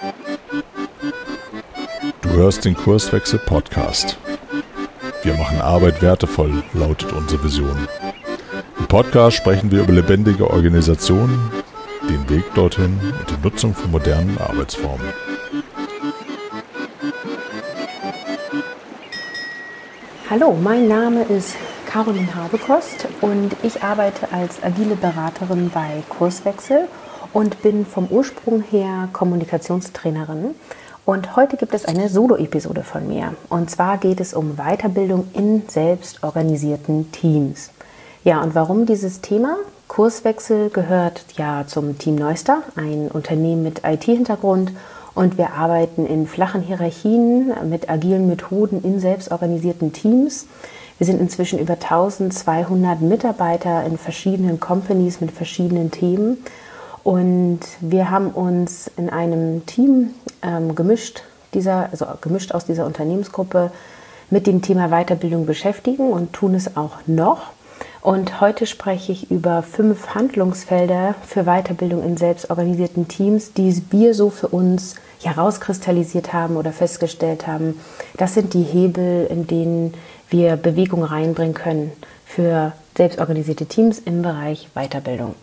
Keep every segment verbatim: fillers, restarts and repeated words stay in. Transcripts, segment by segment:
Du hörst den Kurswechsel-Podcast. Wir machen Arbeit wertevoll, lautet unsere Vision. Im Podcast sprechen wir über lebendige Organisationen, den Weg dorthin und die Nutzung von modernen Arbeitsformen. Hallo, mein Name ist Caroline Habekost und ich arbeite als agile Beraterin bei Kurswechsel und bin vom Ursprung her Kommunikationstrainerin. Und heute gibt es eine Solo-Episode von mir. Und zwar geht es um Weiterbildung in selbstorganisierten Teams. Ja, und warum dieses Thema? Kurswechsel gehört ja zum Team Neuster, ein Unternehmen mit I T-Hintergrund. Und wir arbeiten in flachen Hierarchien mit agilen Methoden in selbstorganisierten Teams. Wir sind inzwischen über eintausendzweihundert Mitarbeiter in verschiedenen Companies mit verschiedenen Themen. Und wir haben uns in einem Team ähm, gemischt, dieser, also gemischt aus dieser Unternehmensgruppe mit dem Thema Weiterbildung beschäftigen und tun es auch noch. Und heute spreche ich über fünf Handlungsfelder für Weiterbildung in selbstorganisierten Teams, die wir so für uns herauskristallisiert haben oder festgestellt haben. Das sind die Hebel, in denen wir Bewegung reinbringen können für selbstorganisierte Teams im Bereich Weiterbildung.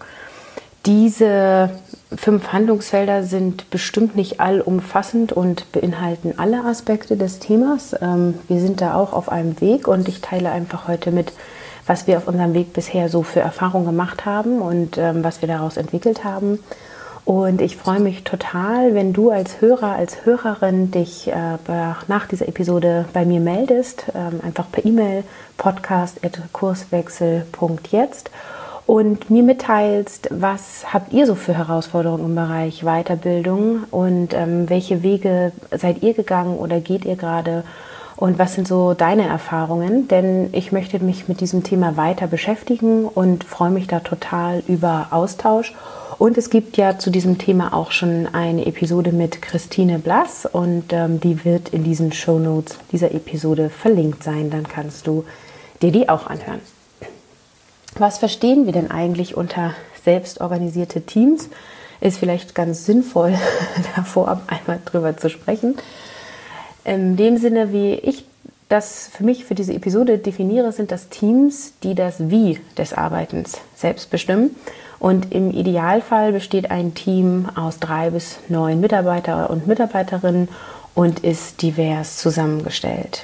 Diese fünf Handlungsfelder sind bestimmt nicht allumfassend und beinhalten alle Aspekte des Themas. Wir sind da auch auf einem Weg und ich teile einfach heute mit, was wir auf unserem Weg bisher so für Erfahrungen gemacht haben und was wir daraus entwickelt haben. Und ich freue mich total, wenn du als Hörer, als Hörerin dich nach dieser Episode bei mir meldest, einfach per E-Mail podcast at kurswechsel punkt jetzt. Und mir mitteilst, was habt ihr so für Herausforderungen im Bereich Weiterbildung und ähm, welche Wege seid ihr gegangen oder geht ihr gerade und was sind so deine Erfahrungen? Denn ich möchte mich mit diesem Thema weiter beschäftigen und freue mich da total über Austausch. Und es gibt ja zu diesem Thema auch schon eine Episode mit Christine Blass und ähm, die wird in diesen Shownotes dieser Episode verlinkt sein. Dann kannst du dir die auch anhören. Was verstehen wir denn eigentlich unter selbstorganisierte Teams? Ist vielleicht ganz sinnvoll, davor einmal drüber zu sprechen. In dem Sinne, wie ich das für mich für diese Episode definiere, sind das Teams, die das Wie des Arbeitens selbst bestimmen. Und im Idealfall besteht ein Team aus drei bis neun Mitarbeiter und Mitarbeiterinnen und ist divers zusammengestellt.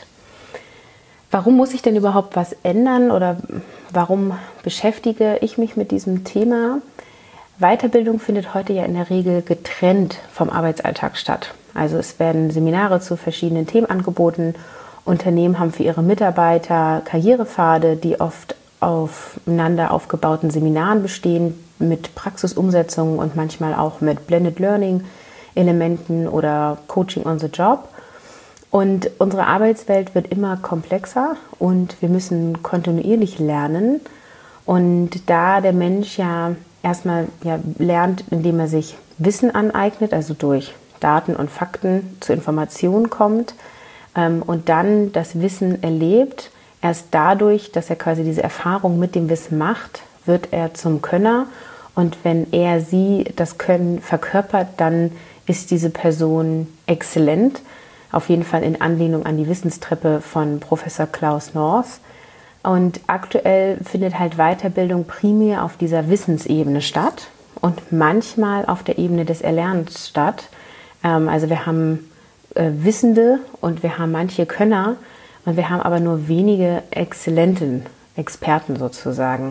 Warum muss ich denn überhaupt was ändern oder warum beschäftige ich mich mit diesem Thema? Weiterbildung findet heute ja in der Regel getrennt vom Arbeitsalltag statt. Also es werden Seminare zu verschiedenen Themen angeboten. Unternehmen haben für ihre Mitarbeiter Karrierepfade, die oft aufeinander aufgebauten Seminaren bestehen, mit Praxisumsetzungen und manchmal auch mit Blended Learning Elementen oder Coaching on the Job. Und unsere Arbeitswelt wird immer komplexer und wir müssen kontinuierlich lernen. Und da der Mensch ja erstmal ja lernt, indem er sich Wissen aneignet, also durch Daten und Fakten zu Informationen kommt ähm, und dann das Wissen erlebt, erst dadurch, dass er quasi diese Erfahrung mit dem Wissen macht, wird er zum Könner. Und wenn er sie das Können verkörpert, dann ist diese Person exzellent. Auf jeden Fall in Anlehnung an die Wissenstreppe von Professor Klaus North. Und aktuell findet halt Weiterbildung primär auf dieser Wissensebene statt und manchmal auf der Ebene des Erlernens statt. Also wir haben Wissende und wir haben manche Könner und wir haben aber nur wenige exzellenten Experten sozusagen.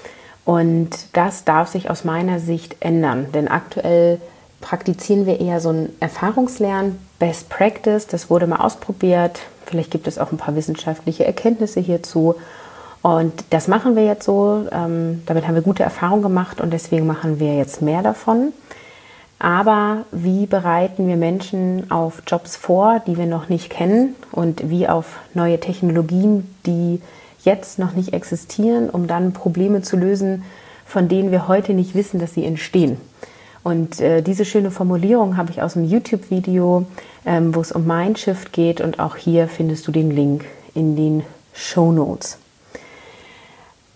Und das darf sich aus meiner Sicht ändern, denn aktuell praktizieren wir eher so ein Erfahrungslernen, Best Practice, das wurde mal ausprobiert. Vielleicht gibt es auch ein paar wissenschaftliche Erkenntnisse hierzu. Und das machen wir jetzt so. Ähm, damit haben wir gute Erfahrungen gemacht und deswegen machen wir jetzt mehr davon. Aber wie bereiten wir Menschen auf Jobs vor, die wir noch nicht kennen und wie auf neue Technologien, die jetzt noch nicht existieren, um dann Probleme zu lösen, von denen wir heute nicht wissen, dass sie entstehen? Und äh, diese schöne Formulierung habe ich aus einem YouTube-Video, ähm, wo es um Mindshift geht. Und auch hier findest du den Link in den Shownotes.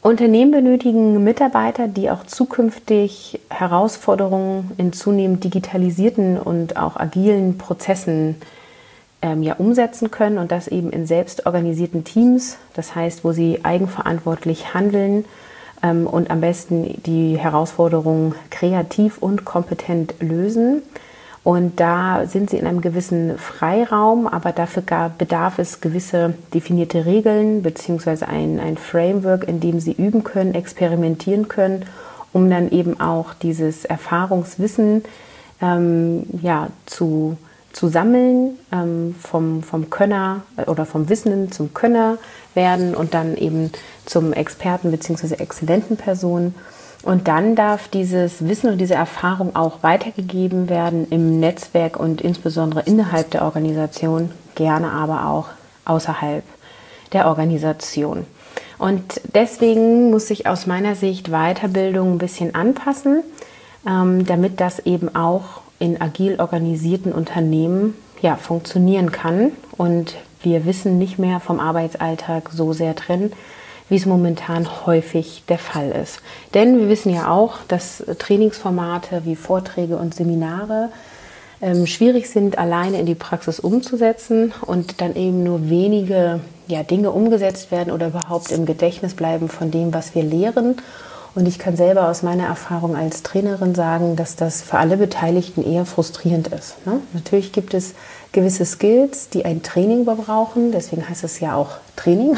Unternehmen benötigen Mitarbeiter, die auch zukünftig Herausforderungen in zunehmend digitalisierten und auch agilen Prozessen ähm, ja, umsetzen können und das eben in selbstorganisierten Teams, das heißt, wo sie eigenverantwortlich handeln ähm, und am besten die Herausforderungen kreativ und kompetent lösen. Und da sind sie in einem gewissen Freiraum, aber dafür bedarf es gewisse definierte Regeln bzw. ein, ein Framework, in dem sie üben können, experimentieren können, um dann eben auch dieses Erfahrungswissen ähm, ja, zu, zu sammeln, ähm, vom, vom Könner oder vom Wissenden zum Könner werden und dann eben zum Experten bzw. exzellenten Person. Und dann darf dieses Wissen und diese Erfahrung auch weitergegeben werden im Netzwerk und insbesondere innerhalb der Organisation, gerne aber auch außerhalb der Organisation. Und deswegen muss sich aus meiner Sicht Weiterbildung ein bisschen anpassen, ähm, damit das eben auch in agil organisierten Unternehmen ja, funktionieren kann und wir Wissen nicht mehr vom Arbeitsalltag so sehr trennen, wie es momentan häufig der Fall ist. Denn wir wissen ja auch, dass Trainingsformate wie Vorträge und Seminare ähm, schwierig sind, alleine in die Praxis umzusetzen und dann eben nur wenige ja, Dinge umgesetzt werden oder überhaupt im Gedächtnis bleiben von dem, was wir lehren. Und ich kann selber aus meiner Erfahrung als Trainerin sagen, dass das für alle Beteiligten eher frustrierend ist. Ne? Natürlich gibt es gewisse Skills, die ein Training brauchen, deswegen heißt es ja auch Training.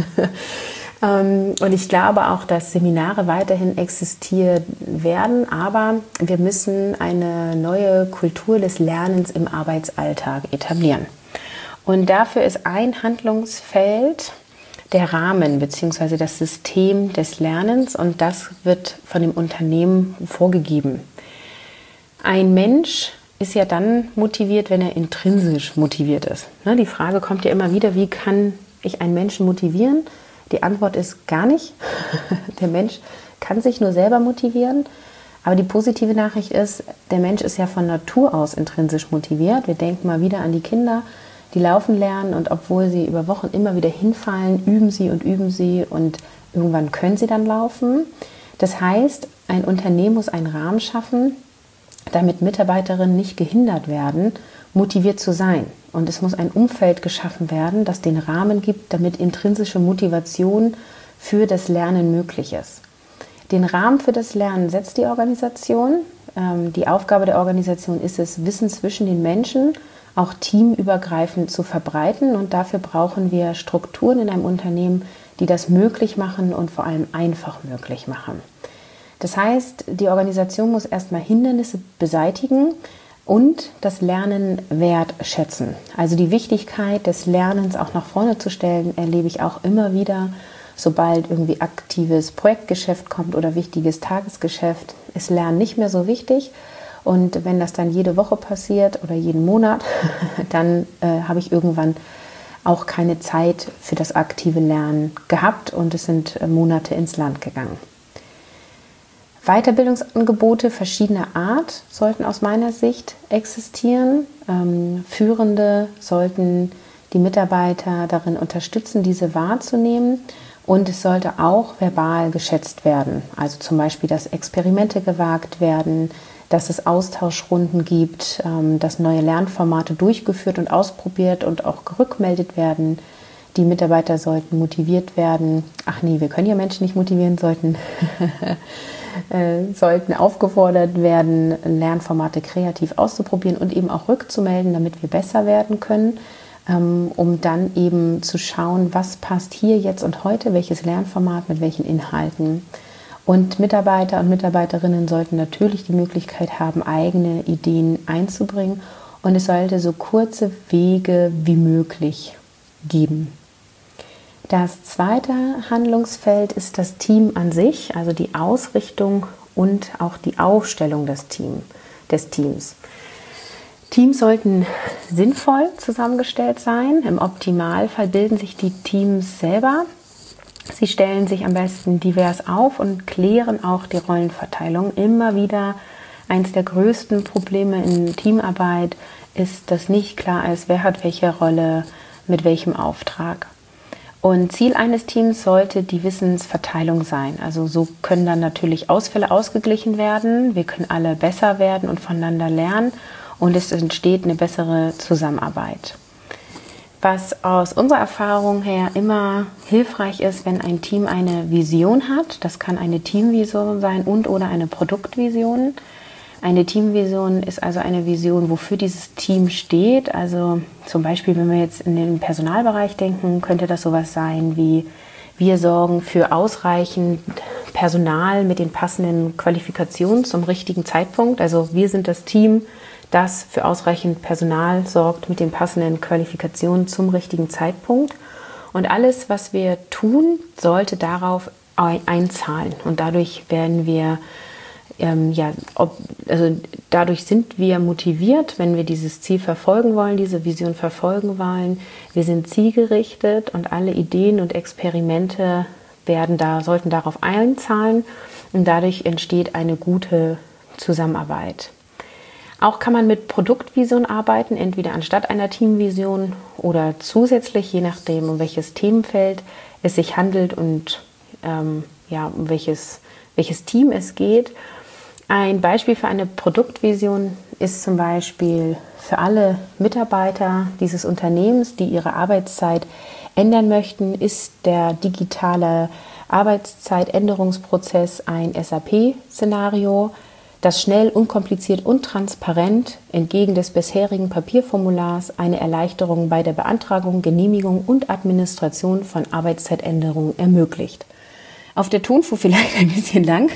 Und ich glaube auch, dass Seminare weiterhin existieren werden, aber wir müssen eine neue Kultur des Lernens im Arbeitsalltag etablieren. Und dafür ist ein Handlungsfeld der Rahmen bzw. das System des Lernens und das wird von dem Unternehmen vorgegeben. Ein Mensch ist ja dann motiviert, wenn er intrinsisch motiviert ist. Die Frage kommt ja immer wieder, wie kann ich einen Menschen motivieren? Die Antwort ist gar nicht. Der Mensch kann sich nur selber motivieren. Aber die positive Nachricht ist, der Mensch ist ja von Natur aus intrinsisch motiviert. Wir denken mal wieder an die Kinder, die laufen lernen und obwohl sie über Wochen immer wieder hinfallen, üben sie und üben sie und irgendwann können sie dann laufen. Das heißt, ein Unternehmen muss einen Rahmen schaffen, damit Mitarbeiterinnen nicht gehindert werden, motiviert zu sein. Und es muss ein Umfeld geschaffen werden, das den Rahmen gibt, damit intrinsische Motivation für das Lernen möglich ist. Den Rahmen für das Lernen setzt die Organisation. Ähm, die Aufgabe der Organisation ist es, Wissen zwischen den Menschen, auch teamübergreifend zu verbreiten. Und dafür brauchen wir Strukturen in einem Unternehmen, die das möglich machen und vor allem einfach möglich machen. Das heißt, die Organisation muss erstmal Hindernisse beseitigen, und das Lernen wertschätzen. Also die Wichtigkeit des Lernens auch nach vorne zu stellen, erlebe ich auch immer wieder, sobald irgendwie aktives Projektgeschäft kommt oder wichtiges Tagesgeschäft, ist Lernen nicht mehr so wichtig. Und wenn das dann jede Woche passiert oder jeden Monat, dann äh, habe ich irgendwann auch keine Zeit für das aktive Lernen gehabt und es sind äh, Monate ins Land gegangen. Weiterbildungsangebote verschiedener Art sollten aus meiner Sicht existieren. Ähm, Führende sollten die Mitarbeiter darin unterstützen, diese wahrzunehmen. Und es sollte auch verbal geschätzt werden. Also zum Beispiel, dass Experimente gewagt werden, dass es Austauschrunden gibt, ähm, dass neue Lernformate durchgeführt und ausprobiert und auch gerückmeldet werden. Die Mitarbeiter sollten motiviert werden. Ach nee, wir können ja Menschen nicht motivieren, sollten... Äh, sollten aufgefordert werden, Lernformate kreativ auszuprobieren und eben auch rückzumelden, damit wir besser werden können, ähm, um dann eben zu schauen, was passt hier jetzt und heute, welches Lernformat mit welchen Inhalten. Und Mitarbeiter und Mitarbeiterinnen sollten natürlich die Möglichkeit haben, eigene Ideen einzubringen und es sollte so kurze Wege wie möglich geben. Das zweite Handlungsfeld ist das Team an sich, also die Ausrichtung und auch die Aufstellung des, Team, des Teams. Teams sollten sinnvoll zusammengestellt sein. Im Optimalfall bilden sich die Teams selber. Sie stellen sich am besten divers auf und klären auch die Rollenverteilung. Immer wieder eines der größten Probleme in Teamarbeit ist, dass nicht klar ist, wer hat welche Rolle mit welchem Auftrag. Und Ziel eines Teams sollte die Wissensverteilung sein. Also so können dann natürlich Ausfälle ausgeglichen werden. Wir können alle besser werden und voneinander lernen und es entsteht eine bessere Zusammenarbeit. Was aus unserer Erfahrung her immer hilfreich ist, wenn ein Team eine Vision hat, das kann eine Teamvision sein und oder eine Produktvision. Eine Teamvision ist also eine Vision, wofür dieses Team steht. Also zum Beispiel, wenn wir jetzt in den Personalbereich denken, könnte das sowas sein wie: Wir sorgen für ausreichend Personal mit den passenden Qualifikationen zum richtigen Zeitpunkt. Also wir sind das Team, das für ausreichend Personal sorgt mit den passenden Qualifikationen zum richtigen Zeitpunkt. Und alles, was wir tun, sollte darauf einzahlen. Und dadurch werden wir Ähm, ja, ob, also dadurch sind wir motiviert, wenn wir dieses Ziel verfolgen wollen, diese Vision verfolgen wollen. Wir sind zielgerichtet und alle Ideen und Experimente werden da, sollten darauf einzahlen und dadurch entsteht eine gute Zusammenarbeit. Auch kann man mit Produktvision arbeiten, entweder anstatt einer Teamvision oder zusätzlich, je nachdem, um welches Themenfeld es sich handelt und ähm, ja, um welches, welches Team es geht. Ein Beispiel für eine Produktvision ist zum Beispiel für alle Mitarbeiter dieses Unternehmens, die ihre Arbeitszeit ändern möchten, ist der digitale Arbeitszeitänderungsprozess ein S A P-Szenario, das schnell, unkompliziert und transparent entgegen des bisherigen Papierformulars eine Erleichterung bei der Beantragung, Genehmigung und Administration von Arbeitszeitänderungen ermöglicht. Auf der Tonspur vielleicht ein bisschen lang,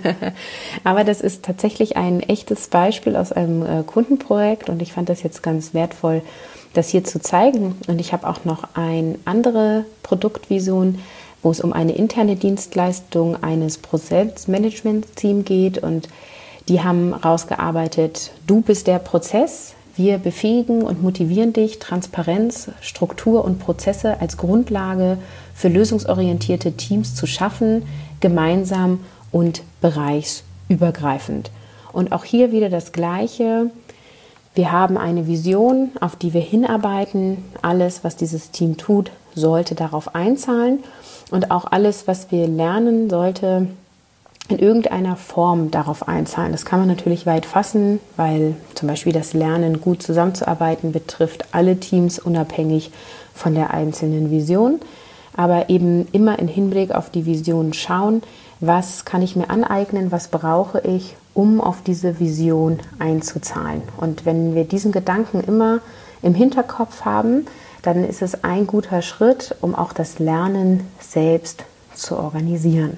aber das ist tatsächlich ein echtes Beispiel aus einem äh, Kundenprojekt und ich fand das jetzt ganz wertvoll, das hier zu zeigen. Und ich habe auch noch eine andere Produktvision, wo es um eine interne Dienstleistung eines Prozessmanagement-Teams geht und die haben rausgearbeitet: Du bist der Prozess. Wir befähigen und motivieren dich, Transparenz, Struktur und Prozesse als Grundlage für lösungsorientierte Teams zu schaffen, gemeinsam und bereichsübergreifend. Und auch hier wieder das Gleiche. Wir haben eine Vision, auf die wir hinarbeiten. Alles, was dieses Team tut, sollte darauf einzahlen. Und auch alles, was wir lernen, sollte in irgendeiner Form darauf einzahlen. Das kann man natürlich weit fassen, weil zum Beispiel das Lernen, gut zusammenzuarbeiten, betrifft alle Teams unabhängig von der einzelnen Vision. Aber eben immer im Hinblick auf die Vision schauen, was kann ich mir aneignen, was brauche ich, um auf diese Vision einzuzahlen. Und wenn wir diesen Gedanken immer im Hinterkopf haben, dann ist es ein guter Schritt, um auch das Lernen selbst zu organisieren.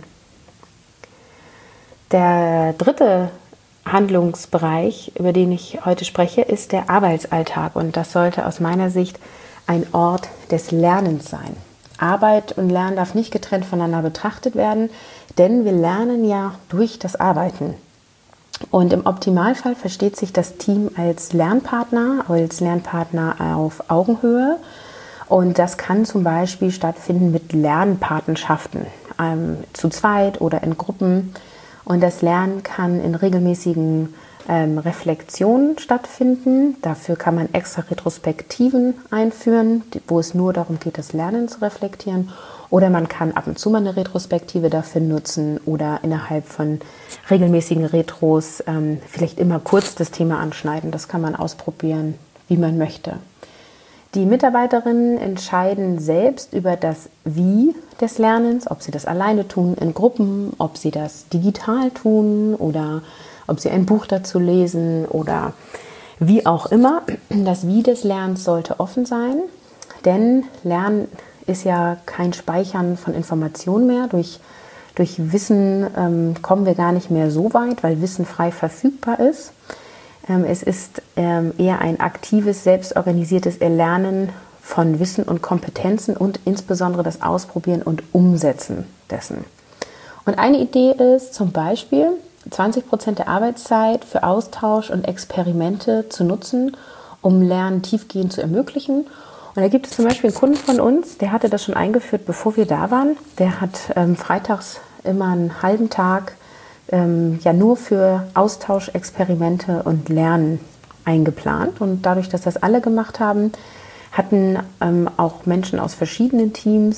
Der dritte Handlungsbereich, über den ich heute spreche, ist der Arbeitsalltag. Und das sollte aus meiner Sicht ein Ort des Lernens sein. Arbeit und Lernen darf nicht getrennt voneinander betrachtet werden, denn wir lernen ja durch das Arbeiten. Und im Optimalfall versteht sich das Team als Lernpartner, als Lernpartner auf Augenhöhe. Und das kann zum Beispiel stattfinden mit Lernpatenschaften, ähm, zu zweit oder in Gruppen. Und das Lernen kann in regelmäßigen ähm, Reflexionen stattfinden. Dafür kann man extra Retrospektiven einführen, wo es nur darum geht, das Lernen zu reflektieren. Oder man kann ab und zu mal eine Retrospektive dafür nutzen oder innerhalb von regelmäßigen Retros ähm, vielleicht immer kurz das Thema anschneiden. Das kann man ausprobieren, wie man möchte. Die Mitarbeiterinnen entscheiden selbst über das Wie des Lernens, ob sie das alleine tun, in Gruppen, ob sie das digital tun oder ob sie ein Buch dazu lesen oder wie auch immer. Das Wie des Lernens sollte offen sein, denn Lernen ist ja kein Speichern von Informationen mehr. Durch, durch Wissen ähm, kommen wir gar nicht mehr so weit, weil Wissen frei verfügbar ist. Es ist eher ein aktives, selbstorganisiertes Erlernen von Wissen und Kompetenzen und insbesondere das Ausprobieren und Umsetzen dessen. Und eine Idee ist zum Beispiel, zwanzig Prozent der Arbeitszeit für Austausch und Experimente zu nutzen, um Lernen tiefgehend zu ermöglichen. Und da gibt es zum Beispiel einen Kunden von uns, der hatte das schon eingeführt, bevor wir da waren. Der hat ähm, freitags immer einen halben Tag Ähm, ja nur für Austausch, Experimente und Lernen eingeplant. Und dadurch, dass das alle gemacht haben, hatten ähm, auch Menschen aus verschiedenen Teams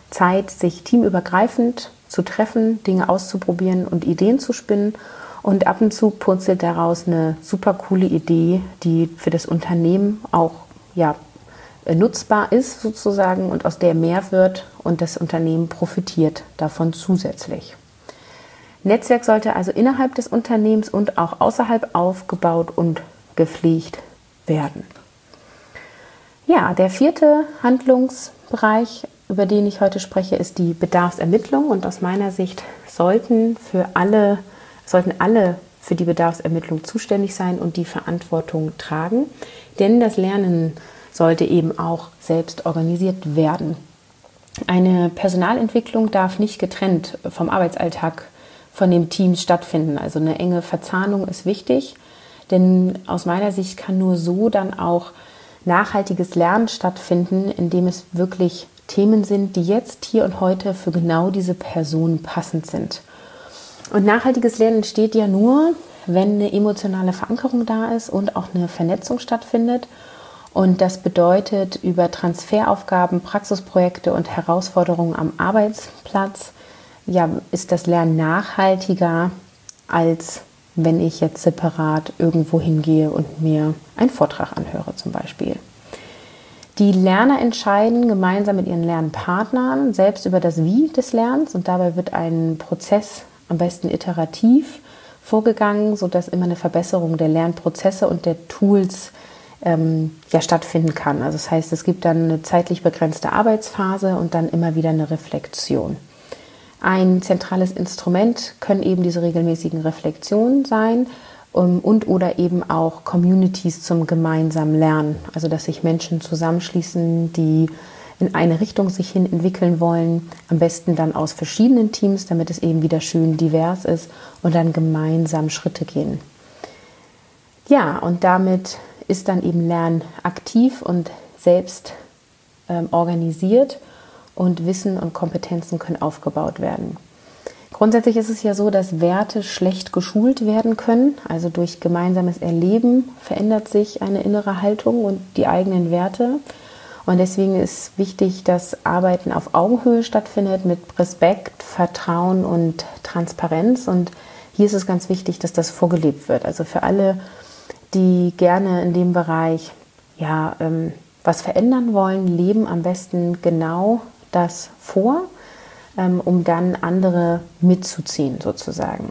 Zeit, sich teamübergreifend zu treffen, Dinge auszuprobieren und Ideen zu spinnen. Und ab und zu purzelt daraus eine super coole Idee, die für das Unternehmen auch ja, nutzbar ist sozusagen und aus der mehr wird und das Unternehmen profitiert davon zusätzlich. Netzwerk sollte also innerhalb des Unternehmens und auch außerhalb aufgebaut und gepflegt werden. Ja, der vierte Handlungsbereich, über den ich heute spreche, ist die Bedarfsermittlung. Und aus meiner Sicht sollten für alle, sollten alle für die Bedarfsermittlung zuständig sein und die Verantwortung tragen. Denn das Lernen sollte eben auch selbst organisiert werden. Eine Personalentwicklung darf nicht getrennt vom Arbeitsalltag von dem Team stattfinden. Also eine enge Verzahnung ist wichtig, denn aus meiner Sicht kann nur so dann auch nachhaltiges Lernen stattfinden, indem es wirklich Themen sind, die jetzt, hier und heute für genau diese Person passend sind. Und nachhaltiges Lernen entsteht ja nur, wenn eine emotionale Verankerung da ist und auch eine Vernetzung stattfindet. Und das bedeutet, über Transferaufgaben, Praxisprojekte und Herausforderungen am Arbeitsplatz ja, ist das Lernen nachhaltiger, als wenn ich jetzt separat irgendwo hingehe und mir einen Vortrag anhöre zum Beispiel. Die Lerner entscheiden gemeinsam mit ihren Lernpartnern selbst über das Wie des Lernens und dabei wird ein Prozess am besten iterativ vorgegangen, sodass immer eine Verbesserung der Lernprozesse und der Tools ähm, ja, stattfinden kann. Also das heißt, es gibt dann eine zeitlich begrenzte Arbeitsphase und dann immer wieder eine Reflexion. Ein zentrales Instrument können eben diese regelmäßigen Reflexionen sein um, und oder eben auch Communities zum gemeinsamen Lernen. Also dass sich Menschen zusammenschließen, die in eine Richtung sich hin entwickeln wollen, am besten dann aus verschiedenen Teams, damit es eben wieder schön divers ist und dann gemeinsam Schritte gehen. Ja, und damit ist dann eben Lernen aktiv und selbst ähm, organisiert. Und Wissen und Kompetenzen können aufgebaut werden. Grundsätzlich ist es ja so, dass Werte schlecht geschult werden können. Also durch gemeinsames Erleben verändert sich eine innere Haltung und die eigenen Werte. Und deswegen ist wichtig, dass Arbeiten auf Augenhöhe stattfindet mit Respekt, Vertrauen und Transparenz. Und hier ist es ganz wichtig, dass das vorgelebt wird. Also für alle, die gerne in dem Bereich ja, ähm, was verändern wollen, leben am besten genau das vor, ähm, um dann andere mitzuziehen sozusagen.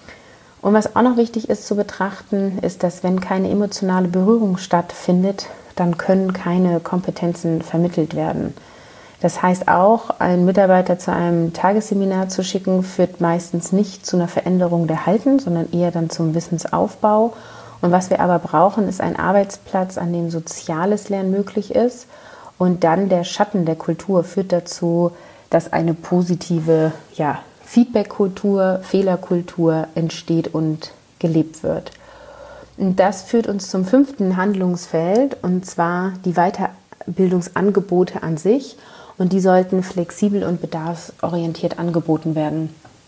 Und was auch noch wichtig ist zu betrachten, ist, dass wenn keine emotionale Berührung stattfindet, dann können keine Kompetenzen vermittelt werden. Das heißt auch, einen Mitarbeiter zu einem Tagesseminar zu schicken, führt meistens nicht zu einer Veränderung der Halten, sondern eher dann zum Wissensaufbau. Und was wir aber brauchen, ist ein Arbeitsplatz, an dem soziales Lernen möglich ist. Und dann der Schatten der Kultur führt dazu, dass eine positive ja, Feedback-Kultur, Fehlerkultur entsteht und gelebt wird. Und das führt uns zum fünften Handlungsfeld, und zwar die Weiterbildungsangebote an sich. Und die sollten flexibel und bedarfsorientiert angeboten werden.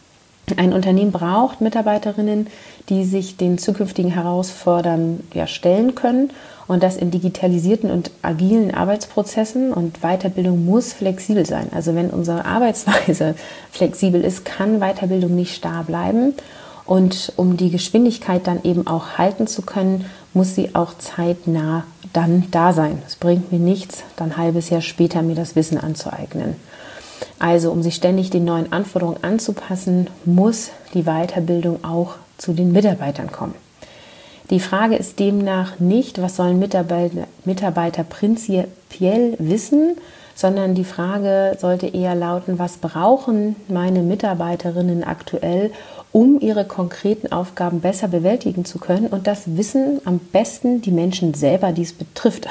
Ein Unternehmen braucht Mitarbeiterinnen, die sich den zukünftigen Herausforderungen ja, stellen können und das in digitalisierten und agilen Arbeitsprozessen, und Weiterbildung muss flexibel sein. Also wenn unsere Arbeitsweise flexibel ist, kann Weiterbildung nicht starr bleiben, und um die Geschwindigkeit dann eben auch halten zu können, muss sie auch zeitnah dann da sein. Es bringt mir nichts, dann ein halbes Jahr später mir das Wissen anzueignen. Also um sich ständig den neuen Anforderungen anzupassen, muss die Weiterbildung auch zu den Mitarbeitern kommen. Die Frage ist demnach nicht, was sollen Mitarbeiter, Mitarbeiter prinzipiell wissen, sondern die Frage sollte eher lauten, was brauchen meine Mitarbeiterinnen aktuell, um ihre konkreten Aufgaben besser bewältigen zu können, und das wissen am besten die Menschen selber, die es betrifft.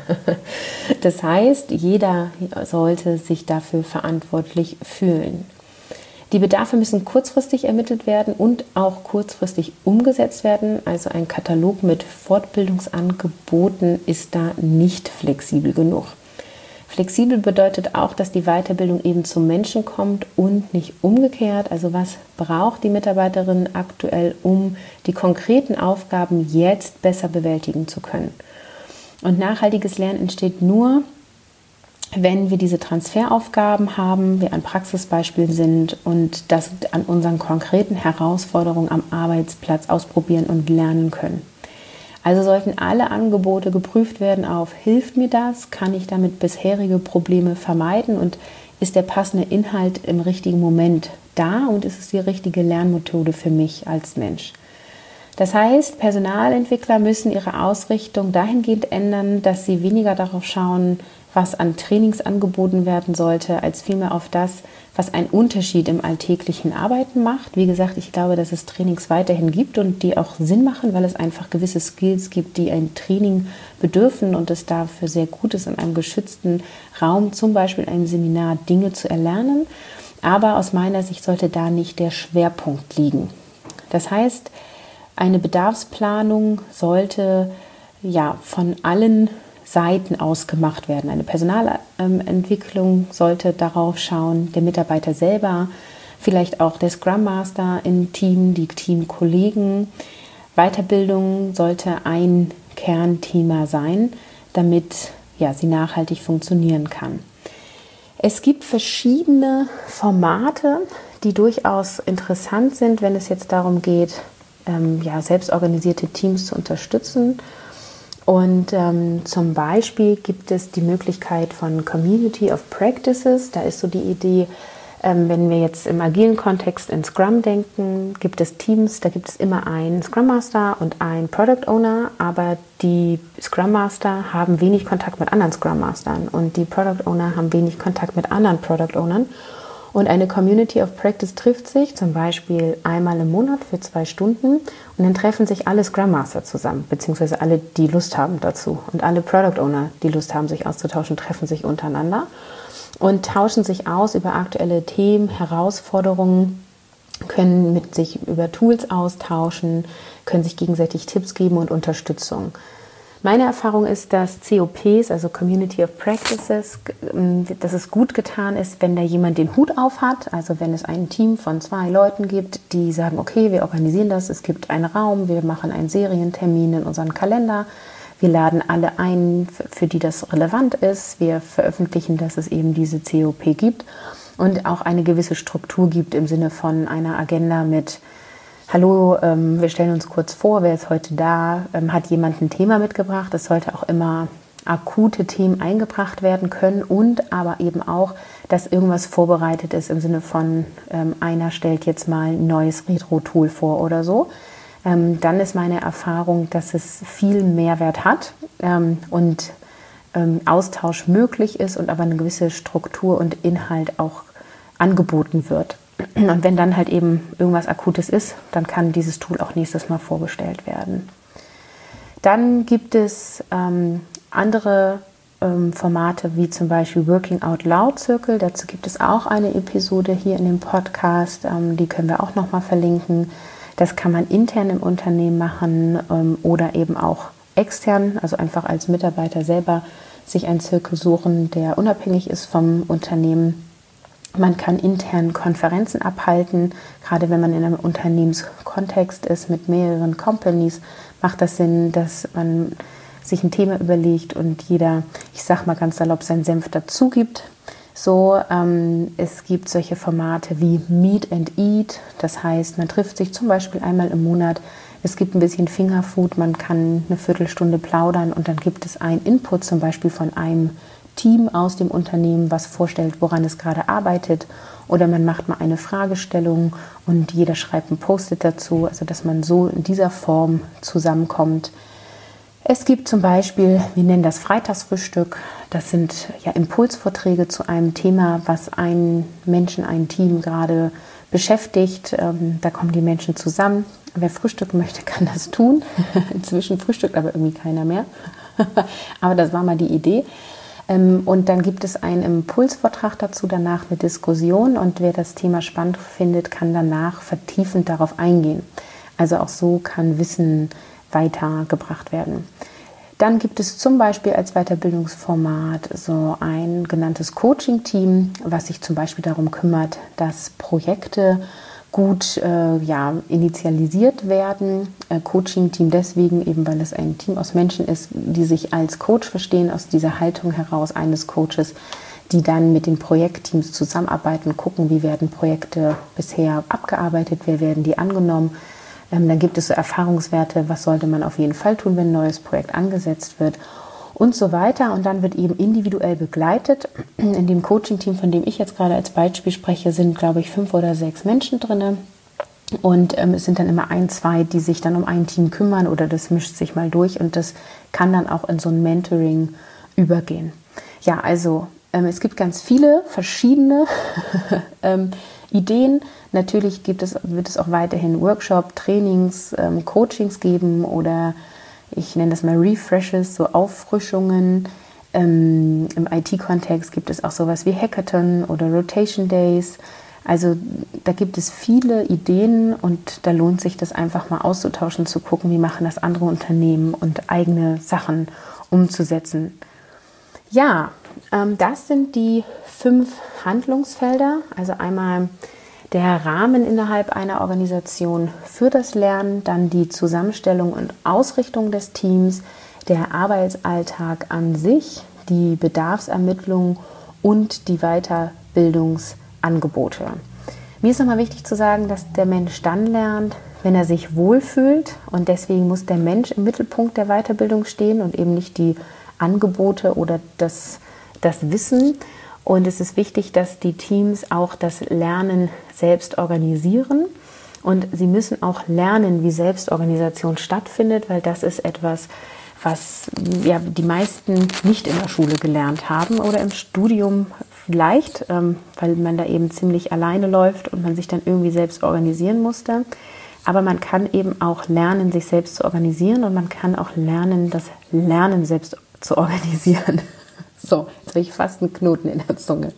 Das heißt, jeder sollte sich dafür verantwortlich fühlen. Die Bedarfe müssen kurzfristig ermittelt werden und auch kurzfristig umgesetzt werden. Also ein Katalog mit Fortbildungsangeboten ist da nicht flexibel genug. Flexibel bedeutet auch, dass die Weiterbildung eben zum Menschen kommt und nicht umgekehrt. Also was braucht die Mitarbeiterin aktuell, um die konkreten Aufgaben jetzt besser bewältigen zu können? Und nachhaltiges Lernen entsteht nur, wenn wir diese Transferaufgaben haben, wir ein Praxisbeispiel sind und das an unseren konkreten Herausforderungen am Arbeitsplatz ausprobieren und lernen können. Also sollten alle Angebote geprüft werden auf, hilft mir das, kann ich damit bisherige Probleme vermeiden und ist der passende Inhalt im richtigen Moment da und ist es die richtige Lernmethode für mich als Mensch. Das heißt, Personalentwickler müssen ihre Ausrichtung dahingehend ändern, dass sie weniger darauf schauen, was an Trainings angeboten werden sollte, als vielmehr auf das, was einen Unterschied im alltäglichen Arbeiten macht. Wie gesagt, ich glaube, dass es Trainings weiterhin gibt und die auch Sinn machen, weil es einfach gewisse Skills gibt, die ein Training bedürfen und es dafür sehr gut ist, in einem geschützten Raum, zum Beispiel in einem Seminar, Dinge zu erlernen. Aber aus meiner Sicht sollte da nicht der Schwerpunkt liegen. Das heißt, eine Bedarfsplanung sollte ja von allen Seiten aus gemacht werden. Eine Personalentwicklung sollte darauf schauen, der Mitarbeiter selber, vielleicht auch der Scrum Master im Team, die Teamkollegen. Weiterbildung sollte ein Kernthema sein, damit ja, sie nachhaltig funktionieren kann. Es gibt verschiedene Formate, die durchaus interessant sind, wenn es jetzt darum geht, ähm, ja, selbstorganisierte Teams zu unterstützen. Und ähm, zum Beispiel gibt es die Möglichkeit von Community of Practices. Da ist so die Idee, ähm, wenn wir jetzt im agilen Kontext in Scrum denken, gibt es Teams, da gibt es immer einen Scrum Master und einen Product Owner, aber die Scrum Master haben wenig Kontakt mit anderen Scrum Mastern und die Product Owner haben wenig Kontakt mit anderen Product Ownern. Und eine Community of Practice trifft sich zum Beispiel einmal im Monat für zwei Stunden und dann treffen sich alle Scrum Master zusammen, beziehungsweise alle, die Lust haben dazu. Und alle Product Owner, die Lust haben, sich auszutauschen, treffen sich untereinander und tauschen sich aus über aktuelle Themen, Herausforderungen, können mit sich über Tools austauschen, können sich gegenseitig Tipps geben und Unterstützung. Meine Erfahrung ist, dass C O Ps, also Community of Practices, dass es gut getan ist, wenn da jemand den Hut auf hat. Also wenn es ein Team von zwei Leuten gibt, die sagen, okay, wir organisieren das, es gibt einen Raum, wir machen einen Serientermin in unseren Kalender, wir laden alle ein, für die das relevant ist, wir veröffentlichen, dass es eben diese C O P gibt und auch eine gewisse Struktur gibt im Sinne von einer Agenda mit Hallo, ähm, wir stellen uns kurz vor, wer ist heute da, ähm, hat jemand ein Thema mitgebracht. Es sollte auch immer akute Themen eingebracht werden können und aber eben auch, dass irgendwas vorbereitet ist im Sinne von ähm, einer stellt jetzt mal ein neues Retro-Tool vor oder so. Ähm, dann ist meine Erfahrung, dass es viel Mehrwert hat ähm, und ähm, Austausch möglich ist und aber eine gewisse Struktur und Inhalt auch angeboten wird. Und wenn dann halt eben irgendwas Akutes ist, dann kann dieses Tool auch nächstes Mal vorgestellt werden. Dann gibt es ähm, andere ähm, Formate, wie zum Beispiel Working Out Loud Circle. Dazu gibt es auch eine Episode hier in dem Podcast. Ähm, die können wir auch nochmal verlinken. Das kann man intern im Unternehmen machen ähm, oder eben auch extern, also einfach als Mitarbeiter selber sich einen Zirkel suchen, der unabhängig ist vom Unternehmen. Man kann intern Konferenzen abhalten, gerade wenn man in einem Unternehmenskontext ist mit mehreren Companies, macht das Sinn, dass man sich ein Thema überlegt und jeder, ich sag mal ganz salopp, seinen Senf dazu gibt. So, ähm, es gibt solche Formate wie Meet and Eat, das heißt, man trifft sich zum Beispiel einmal im Monat, es gibt ein bisschen Fingerfood, man kann eine Viertelstunde plaudern und dann gibt es einen Input zum Beispiel von einem Team aus dem Unternehmen, was vorstellt, woran es gerade arbeitet, oder man macht mal eine Fragestellung und jeder schreibt ein Post-it dazu, also dass man so in dieser Form zusammenkommt. Es gibt zum Beispiel, wir nennen das Freitagsfrühstück, das sind ja Impulsvorträge zu einem Thema, was einen Menschen, ein Team gerade beschäftigt. Ähm, da kommen die Menschen zusammen. Wer frühstücken möchte, kann das tun. Inzwischen frühstückt aber irgendwie keiner mehr. Aber das war mal die Idee. Und dann gibt es einen Impulsvortrag dazu, danach eine Diskussion und wer das Thema spannend findet, kann danach vertiefend darauf eingehen. Also auch so kann Wissen weitergebracht werden. Dann gibt es zum Beispiel als Weiterbildungsformat so ein genanntes Coaching-Team, was sich zum Beispiel darum kümmert, dass Projekte gut äh, ja, initialisiert werden. Äh, Coaching-Team deswegen eben, weil es ein Team aus Menschen ist, die sich als Coach verstehen, aus dieser Haltung heraus eines Coaches, die dann mit den Projektteams zusammenarbeiten, gucken, wie werden Projekte bisher abgearbeitet, wie werden die angenommen. Ähm, dann gibt es so Erfahrungswerte, was sollte man auf jeden Fall tun, wenn ein neues Projekt angesetzt wird und so weiter. Und dann wird eben individuell begleitet. In dem Coaching-Team, von dem ich jetzt gerade als Beispiel spreche, sind, glaube ich, fünf oder sechs Menschen drin. Und ähm, es sind dann immer ein, zwei, die sich dann um ein Team kümmern oder das mischt sich mal durch und das kann dann auch in so ein Mentoring übergehen. Ja, also ähm, es gibt ganz viele verschiedene ähm, Ideen. Natürlich gibt es, wird es auch weiterhin Workshop, Trainings, ähm, Coachings geben oder ich nenne das mal Refreshes, so Auffrischungen. Ähm, Im I T-Kontext gibt es auch sowas wie Hackathon oder Rotation Days. Also da gibt es viele Ideen und da lohnt sich das einfach mal auszutauschen, zu gucken, wie machen das andere Unternehmen und eigene Sachen umzusetzen. Ja, ähm, das sind die fünf Handlungsfelder. Also einmal der Rahmen innerhalb einer Organisation für das Lernen, dann die Zusammenstellung und Ausrichtung des Teams, der Arbeitsalltag an sich, die Bedarfsermittlung und die Weiterbildungsangebote. Mir ist nochmal wichtig zu sagen, dass der Mensch dann lernt, wenn er sich wohlfühlt und deswegen muss der Mensch im Mittelpunkt der Weiterbildung stehen und eben nicht die Angebote oder das, das Wissen. Und es ist wichtig, dass die Teams auch das Lernen selbst organisieren. Und sie müssen auch lernen, wie Selbstorganisation stattfindet, weil das ist etwas, was ja, die meisten nicht in der Schule gelernt haben oder im Studium vielleicht, ähm, weil man da eben ziemlich alleine läuft und man sich dann irgendwie selbst organisieren musste. Aber man kann eben auch lernen, sich selbst zu organisieren und man kann auch lernen, das Lernen selbst zu organisieren. So, jetzt habe ich fast einen Knoten in der Zunge.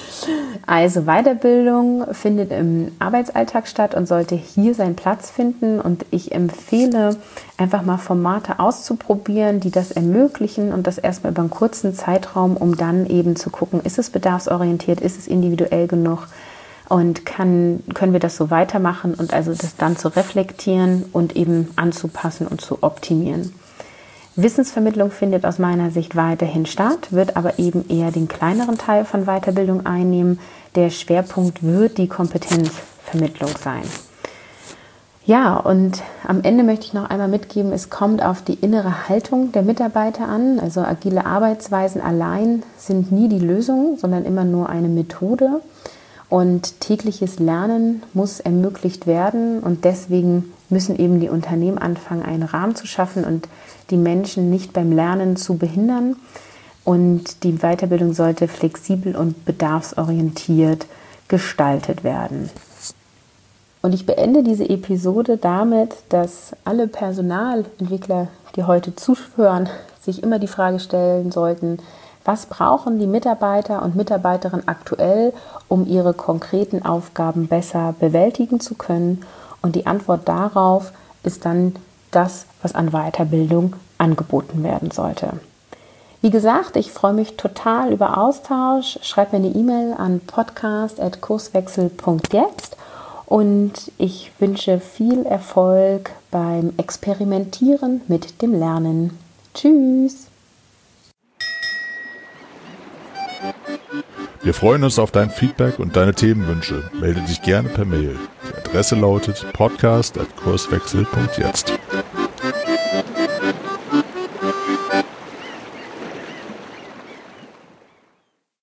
Also Weiterbildung findet im Arbeitsalltag statt und sollte hier seinen Platz finden. Und ich empfehle, einfach mal Formate auszuprobieren, die das ermöglichen und das erstmal über einen kurzen Zeitraum, um dann eben zu gucken, ist es bedarfsorientiert, ist es individuell genug und kann, können wir das so weitermachen und also das dann zu reflektieren und eben anzupassen und zu optimieren. Wissensvermittlung findet aus meiner Sicht weiterhin statt, wird aber eben eher den kleineren Teil von Weiterbildung einnehmen. Der Schwerpunkt wird die Kompetenzvermittlung sein. Ja, und am Ende möchte ich noch einmal mitgeben, es kommt auf die innere Haltung der Mitarbeiter an. Also agile Arbeitsweisen allein sind nie die Lösung, sondern immer nur eine Methode. Und tägliches Lernen muss ermöglicht werden und deswegen müssen eben die Unternehmen anfangen, einen Rahmen zu schaffen und die Menschen nicht beim Lernen zu behindern. Und die Weiterbildung sollte flexibel und bedarfsorientiert gestaltet werden. Und ich beende diese Episode damit, dass alle Personalentwickler, die heute zuhören, sich immer die Frage stellen sollten, was brauchen die Mitarbeiter und Mitarbeiterinnen aktuell, um ihre konkreten Aufgaben besser bewältigen zu können? Und die Antwort darauf ist dann das, was an Weiterbildung angeboten werden sollte. Wie gesagt, ich freue mich total über Austausch. Schreib mir eine E-Mail an podcast at kurswechsel punkt jetzt und ich wünsche viel Erfolg beim Experimentieren mit dem Lernen. Tschüss! Wir freuen uns auf dein Feedback und deine Themenwünsche. Melde dich gerne per Mail. Die Adresse lautet podcast at kurswechsel punkt jetzt.